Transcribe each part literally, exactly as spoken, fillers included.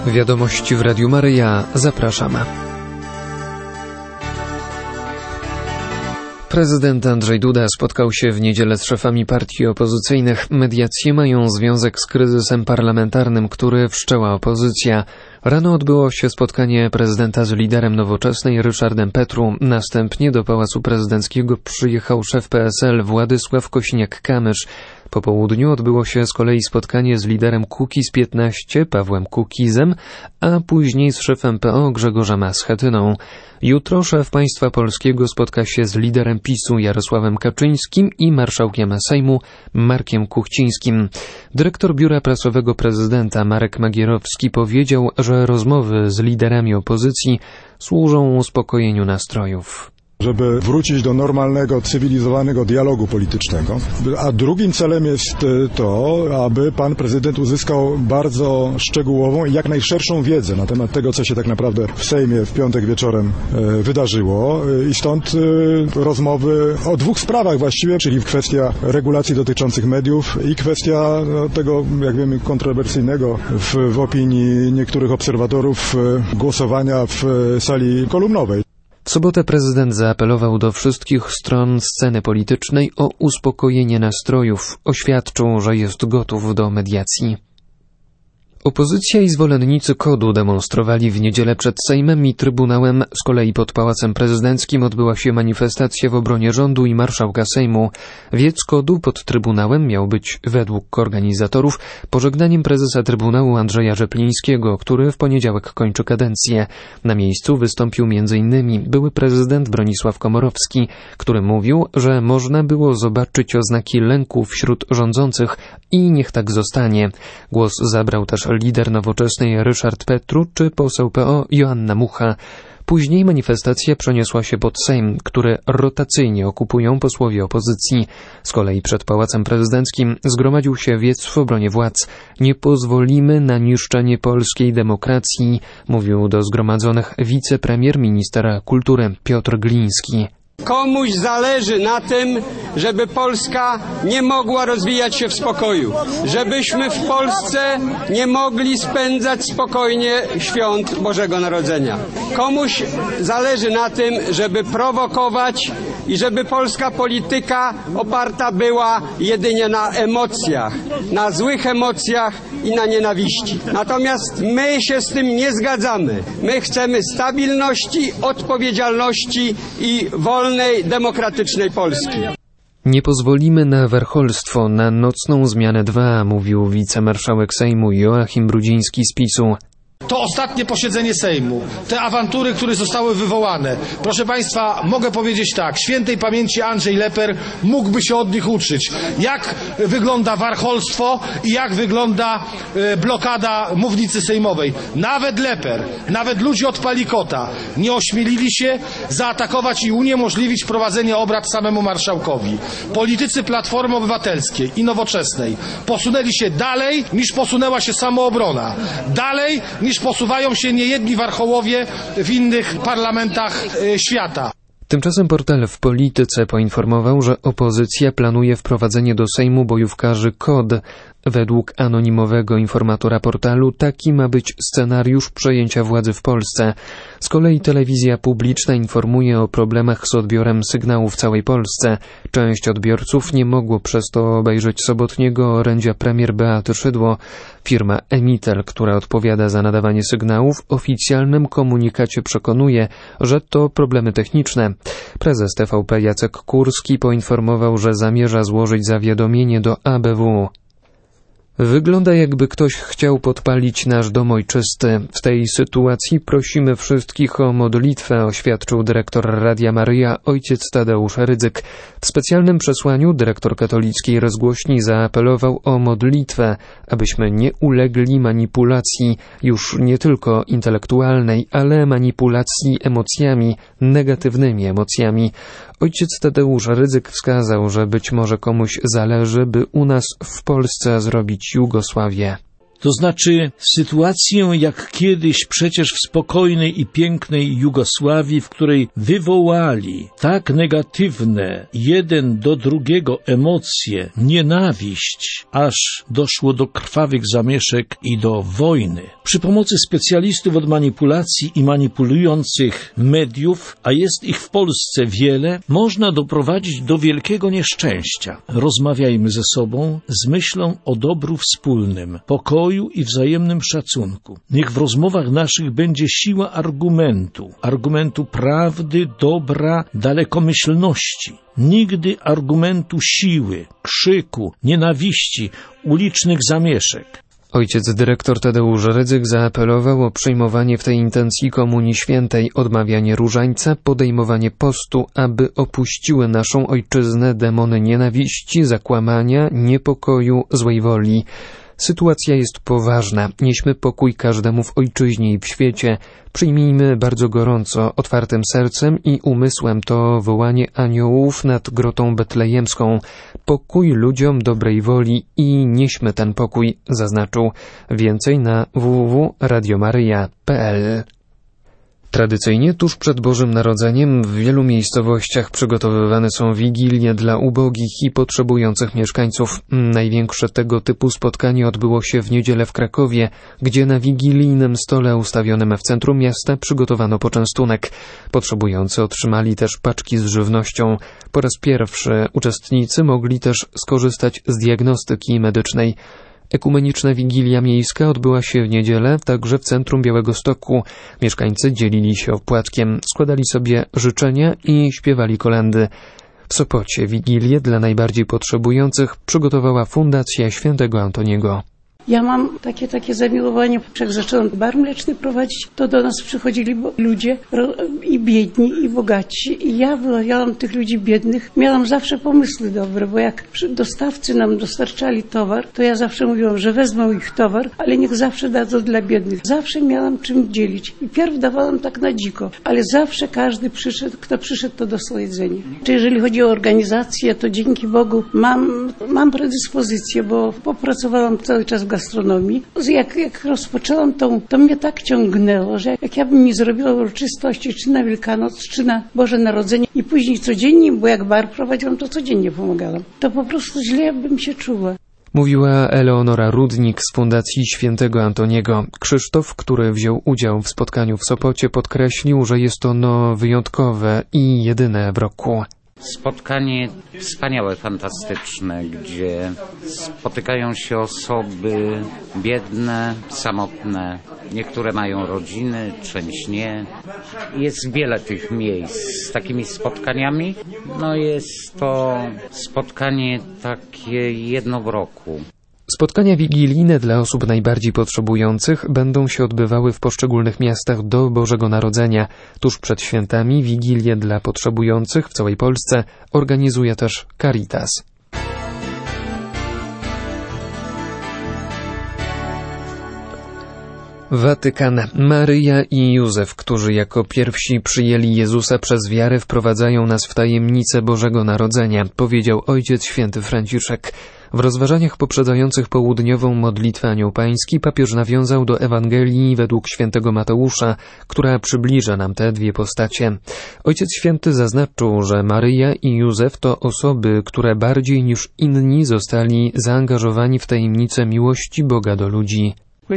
Wiadomości w Radiu Maryja. Zapraszamy. Prezydent Andrzej Duda spotkał się w niedzielę z szefami partii opozycyjnych. Mediacje mają związek z kryzysem parlamentarnym, który wszczęła opozycja. Rano odbyło się spotkanie prezydenta z liderem Nowoczesnej Ryszardem Petru. Następnie do Pałacu Prezydenckiego przyjechał szef P S L Władysław Kosiniak-Kamysz. Po południu odbyło się z kolei spotkanie z liderem Kukiz piętnaście Pawłem Kukizem, a później z szefem P O Grzegorzem Schetyną. Jutro szef państwa polskiego spotka się z liderem PiSu Jarosławem Kaczyńskim i marszałkiem Sejmu Markiem Kuchcińskim. Dyrektor Biura Prasowego Prezydenta Marek Magierowski powiedział, że rozmowy z liderami opozycji służą uspokojeniu nastrojów. Żeby wrócić do normalnego, cywilizowanego dialogu politycznego. A drugim celem jest to, aby pan prezydent uzyskał bardzo szczegółową i jak najszerszą wiedzę na temat tego, co się tak naprawdę w Sejmie w piątek wieczorem wydarzyło. I stąd rozmowy o dwóch sprawach właściwie, czyli kwestia regulacji dotyczących mediów i kwestia tego, jak wiemy, kontrowersyjnego w, w opinii niektórych obserwatorów głosowania w sali kolumnowej. W sobotę prezydent zaapelował do wszystkich stron sceny politycznej o uspokojenie nastrojów. Oświadczył, że jest gotów do mediacji. Opozycja i zwolennicy kodu demonstrowali w niedzielę przed Sejmem i Trybunałem. Z kolei pod Pałacem Prezydenckim odbyła się manifestacja w obronie rządu i marszałka Sejmu. Wiec kodu pod Trybunałem miał być, według organizatorów, pożegnaniem prezesa Trybunału Andrzeja Rzeplińskiego, który w poniedziałek kończy kadencję. Na miejscu wystąpił między innymi były prezydent Bronisław Komorowski, który mówił, że można było zobaczyć oznaki lęku wśród rządzących i niech tak zostanie. Głos zabrał też lider Nowoczesnej Ryszard Petru czy poseł P O Joanna Mucha. Później manifestacja przeniosła się pod Sejm, który rotacyjnie okupują posłowie opozycji. Z kolei przed Pałacem Prezydenckim zgromadził się wiec w obronie władz. Nie pozwolimy na niszczenie polskiej demokracji, mówił do zgromadzonych wicepremier ministra kultury Piotr Gliński. Komuś zależy na tym, żeby Polska nie mogła rozwijać się w spokoju, żebyśmy w Polsce nie mogli spędzać spokojnie świąt Bożego Narodzenia. Komuś zależy na tym, żeby prowokować i żeby polska polityka oparta była jedynie na emocjach, na złych emocjach i na nienawiści. Natomiast my się z tym nie zgadzamy. My chcemy stabilności, odpowiedzialności i wolnej, demokratycznej Polski. Nie pozwolimy na warcholstwo, na nocną zmianę dwa, mówił wicemarszałek Sejmu Joachim Brudziński z PiSu. To ostatnie posiedzenie Sejmu, te awantury, które zostały wywołane. Proszę Państwa, mogę powiedzieć tak, świętej pamięci Andrzej Leper mógłby się od nich uczyć. Jak wygląda warcholstwo i jak wygląda e, blokada mównicy sejmowej. Nawet Leper, nawet ludzie od Palikota nie ośmielili się zaatakować i uniemożliwić prowadzenie obrad samemu marszałkowi. Politycy Platformy Obywatelskiej i Nowoczesnej posunęli się dalej, niż posunęła się samoobrona. Dalej, niż posuwają się niejedni warchołowie w innych parlamentach e, świata. Tymczasem portal W Polityce poinformował, że opozycja planuje wprowadzenie do Sejmu bojówkarzy K O D. Według anonimowego informatora portalu taki ma być scenariusz przejęcia władzy w Polsce. Z kolei telewizja publiczna informuje o problemach z odbiorem sygnału w całej Polsce. Część odbiorców nie mogło przez to obejrzeć sobotniego orędzia premier Beaty Szydło. Firma Emitel, która odpowiada za nadawanie sygnałów, w oficjalnym komunikacie przekonuje, że to problemy techniczne. Prezes T V P Jacek Kurski poinformował, że zamierza złożyć zawiadomienie do A B W. Wygląda, jakby ktoś chciał podpalić nasz dom ojczysty. W tej sytuacji prosimy wszystkich o modlitwę, oświadczył dyrektor Radia Maryja ojciec Tadeusz Rydzyk. W specjalnym przesłaniu dyrektor katolickiej rozgłośni zaapelował o modlitwę, abyśmy nie ulegli manipulacji już nie tylko intelektualnej, ale manipulacji emocjami, negatywnymi emocjami. Ojciec Tadeusz Rydzyk wskazał, że być może komuś zależy, by u nas w Polsce zrobić Jugosławię. To znaczy sytuację jak kiedyś przecież w spokojnej i pięknej Jugosławii, w której wywołali tak negatywne jeden do drugiego emocje, nienawiść, aż doszło do krwawych zamieszek i do wojny. Przy pomocy specjalistów od manipulacji i manipulujących mediów, a jest ich w Polsce wiele, można doprowadzić do wielkiego nieszczęścia. Rozmawiajmy ze sobą z myślą o dobru wspólnym, pokoju i wzajemnym szacunku. Niech w rozmowach naszych będzie siła argumentu, argumentu prawdy, dobra, dalekomyślności. Nigdy argumentu siły, krzyku, nienawiści, ulicznych zamieszek. Ojciec dyrektor Tadeusz Rydzyk zaapelował o przyjmowanie w tej intencji Komunii Świętej, odmawianie różańca, podejmowanie postu, aby opuściły naszą ojczyznę demony nienawiści, zakłamania, niepokoju, złej woli. Sytuacja jest poważna. Nieśmy pokój każdemu w ojczyźnie i w świecie. Przyjmijmy bardzo gorąco, otwartym sercem i umysłem to wołanie aniołów nad grotą betlejemską. Pokój ludziom dobrej woli i nieśmy ten pokój, zaznaczył. Więcej na w w w kropka radio maryja kropka p l. Tradycyjnie tuż przed Bożym Narodzeniem w wielu miejscowościach przygotowywane są wigilie dla ubogich i potrzebujących mieszkańców. Największe tego typu spotkanie odbyło się w niedzielę w Krakowie, gdzie na wigilijnym stole ustawionym w centrum miasta przygotowano poczęstunek. Potrzebujący otrzymali też paczki z żywnością. Po raz pierwszy uczestnicy mogli też skorzystać z diagnostyki medycznej. Ekumeniczna Wigilia Miejska odbyła się w niedzielę także w centrum Białegostoku. Mieszkańcy dzielili się opłatkiem, składali sobie życzenia i śpiewali kolędy. W Sopocie Wigilię dla najbardziej potrzebujących przygotowała Fundacja Świętego Antoniego. Ja mam takie takie zamiłowanie. Jak zaczęłam bar mleczny prowadzić, to do nas przychodzili ludzie i biedni, i bogaci. I ja wyławiałam tych ludzi biednych. Miałam zawsze pomysły dobre, bo jak dostawcy nam dostarczali towar, to ja zawsze mówiłam, że wezmą ich towar, ale niech zawsze dadzą dla biednych. Zawsze miałam czym dzielić. I pierw dawałam tak na dziko, ale zawsze każdy przyszedł, kto przyszedł, to dostał jedzenie. Czy jeżeli chodzi o organizację, to dzięki Bogu mam, mam predyspozycję, bo popracowałam cały czas w gastronomii. Jak, jak rozpoczęłam tą, to mnie tak ciągnęło, że jak, jak ja bym mi zrobiła uroczystości, czy na Wielkanoc, czy na Boże Narodzenie i później codziennie, bo jak bar prowadziłam, to codziennie pomagałam. To po prostu źle bym się czuła. Mówiła Eleonora Rudnik z Fundacji Świętego Antoniego. Krzysztof, który wziął udział w spotkaniu w Sopocie, podkreślił, że jest ono wyjątkowe i jedyne w roku. Spotkanie wspaniałe, fantastyczne, gdzie spotykają się osoby biedne, samotne. Niektóre mają rodziny, część nie. Jest wiele tych miejsc z takimi spotkaniami. No jest to spotkanie takie jedno w roku. Spotkania wigilijne dla osób najbardziej potrzebujących będą się odbywały w poszczególnych miastach do Bożego Narodzenia. Tuż przed świętami wigilie dla potrzebujących w całej Polsce organizuje też Caritas. Watykan. Maryja i Józef, którzy jako pierwsi przyjęli Jezusa przez wiarę, wprowadzają nas w tajemnicę Bożego Narodzenia, powiedział Ojciec Święty Franciszek. W rozważaniach poprzedzających południową modlitwę Anioł Pański papież nawiązał do Ewangelii według świętego Mateusza, która przybliża nam te dwie postacie. Ojciec Święty zaznaczył, że Maryja i Józef to osoby, które bardziej niż inni zostali zaangażowani w tajemnicę miłości Boga do ludzi.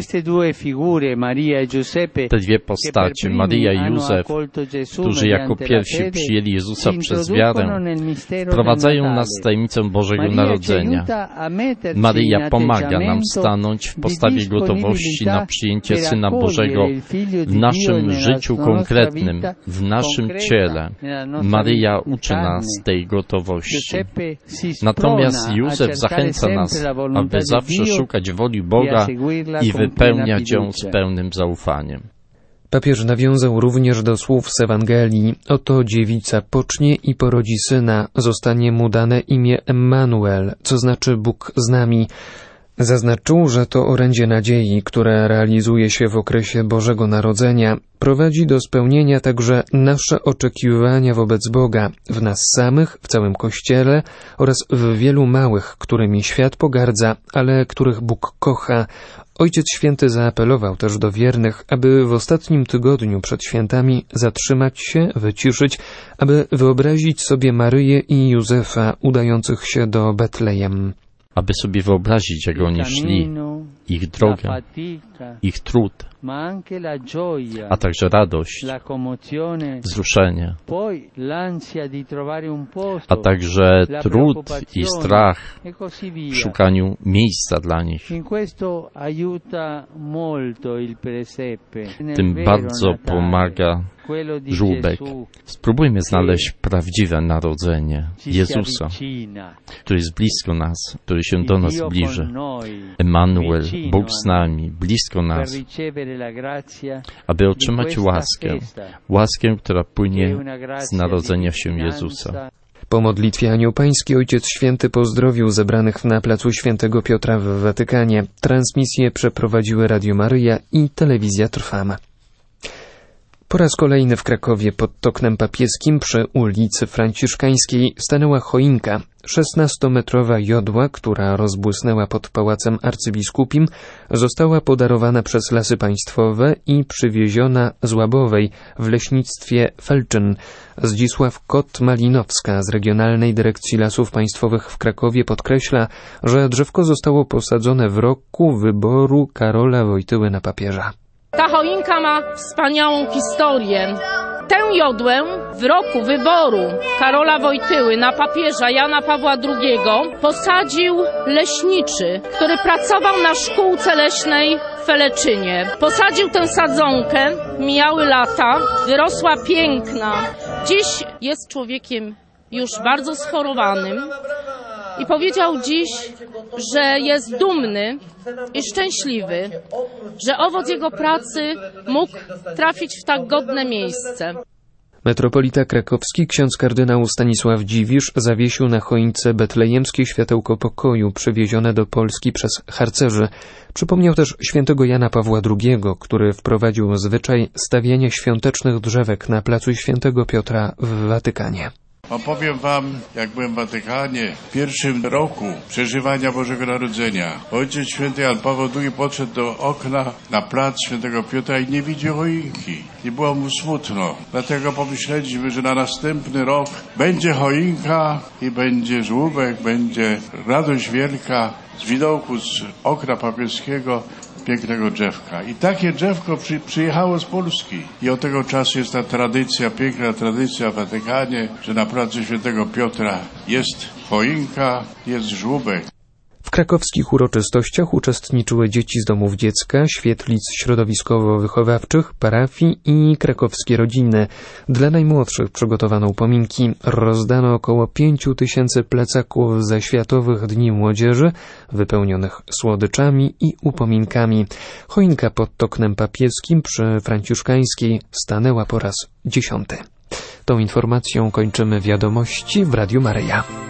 Te dwie postacie, Maryja i Józef, którzy jako pierwsi przyjęli Jezusa przez wiarę, wprowadzają nas w tajemnicę Bożego Narodzenia. Maryja pomaga nam stanąć w postawie gotowości na przyjęcie Syna Bożego w naszym życiu konkretnym, w naszym ciele. Maryja uczy nas tej gotowości. Natomiast Józef zachęca nas, aby zawsze szukać woli Boga i wypełniać ją z pełnym zaufaniem. Papież nawiązał również do słów z Ewangelii. Oto dziewica pocznie i porodzi syna, zostanie mu dane imię Emmanuel, co znaczy Bóg z nami. Zaznaczył, że to orędzie nadziei, które realizuje się w okresie Bożego Narodzenia, prowadzi do spełnienia także nasze oczekiwania wobec Boga, w nas samych, w całym Kościele oraz w wielu małych, którymi świat pogardza, ale których Bóg kocha. Ojciec Święty zaapelował też do wiernych, aby w ostatnim tygodniu przed świętami zatrzymać się, wyciszyć, aby wyobrazić sobie Maryję i Józefa udających się do Betlejem. Aby sobie wyobrazić, jak oni szli, ich drogę, ich trud, a także radość, wzruszenie, a także trud i strach w szukaniu miejsca dla nich. Tym bardzo pomaga żłóbek. Spróbujmy znaleźć prawdziwe narodzenie Jezusa, który jest blisko nas, który się do nas zbliży. Emanuel, Bóg z nami, blisko nas, aby otrzymać łaskę, łaskę, która płynie z narodzenia się Jezusa. Po modlitwie aniołpańskiej Ojciec Święty pozdrowił zebranych na placu Świętego Piotra w Watykanie. Transmisję przeprowadziły Radio Maryja i Telewizja Trwam. Po raz kolejny w Krakowie pod Oknem Papieskim przy ulicy Franciszkańskiej stanęła choinka. szesnastometrowa jodła, która rozbłysnęła pod Pałacem Arcybiskupim, została podarowana przez Lasy Państwowe i przywieziona z Łabowej w leśnictwie Felczyn. Zdzisław Kot-Malinowska z Regionalnej Dyrekcji Lasów Państwowych w Krakowie podkreśla, że drzewko zostało posadzone w roku wyboru Karola Wojtyły na papieża. Ta choinka ma wspaniałą historię. Tę jodłę w roku wyboru Karola Wojtyły na papieża Jana Pawła drugiego posadził leśniczy, który pracował na szkółce leśnej w Feleczynie. Posadził tę sadzonkę, mijały lata, wyrosła piękna. Dziś jest człowiekiem już bardzo schorowanym i powiedział dziś, że jest dumny i szczęśliwy, że owoc jego pracy mógł trafić w tak godne miejsce. Metropolita krakowski ksiądz kardynał Stanisław Dziwisz zawiesił na choince betlejemskie światełko pokoju przywiezione do Polski przez harcerzy. Przypomniał też świętego Jana Pawła drugiego, który wprowadził zwyczaj stawiania świątecznych drzewek na placu Świętego Piotra w Watykanie. Opowiem wam, jak byłem w Watykanie w pierwszym roku przeżywania Bożego Narodzenia. Ojciec Święty Jan Paweł drugi podszedł do okna na plac Świętego Piotra i nie widział choinki. I było mu smutno. Dlatego pomyśleliśmy, że na następny rok będzie choinka i będzie żłóbek, będzie radość wielka z widoku z okna papieskiego pięknego drzewka. I takie drzewko przy, przyjechało z Polski. I od tego czasu jest ta tradycja, piękna tradycja w Watykanie, że na placu Świętego Piotra jest choinka, jest żłóbek. W krakowskich uroczystościach uczestniczyły dzieci z domów dziecka, świetlic środowiskowo-wychowawczych, parafii i krakowskie rodziny. Dla najmłodszych przygotowano upominki. Rozdano około pięciu tysięcy plecaków ze Światowych Dni Młodzieży, wypełnionych słodyczami i upominkami. Choinka pod Oknem Papieskim przy Franciszkańskiej stanęła po raz dziesiąty. Tą informacją kończymy wiadomości w Radiu Maryja.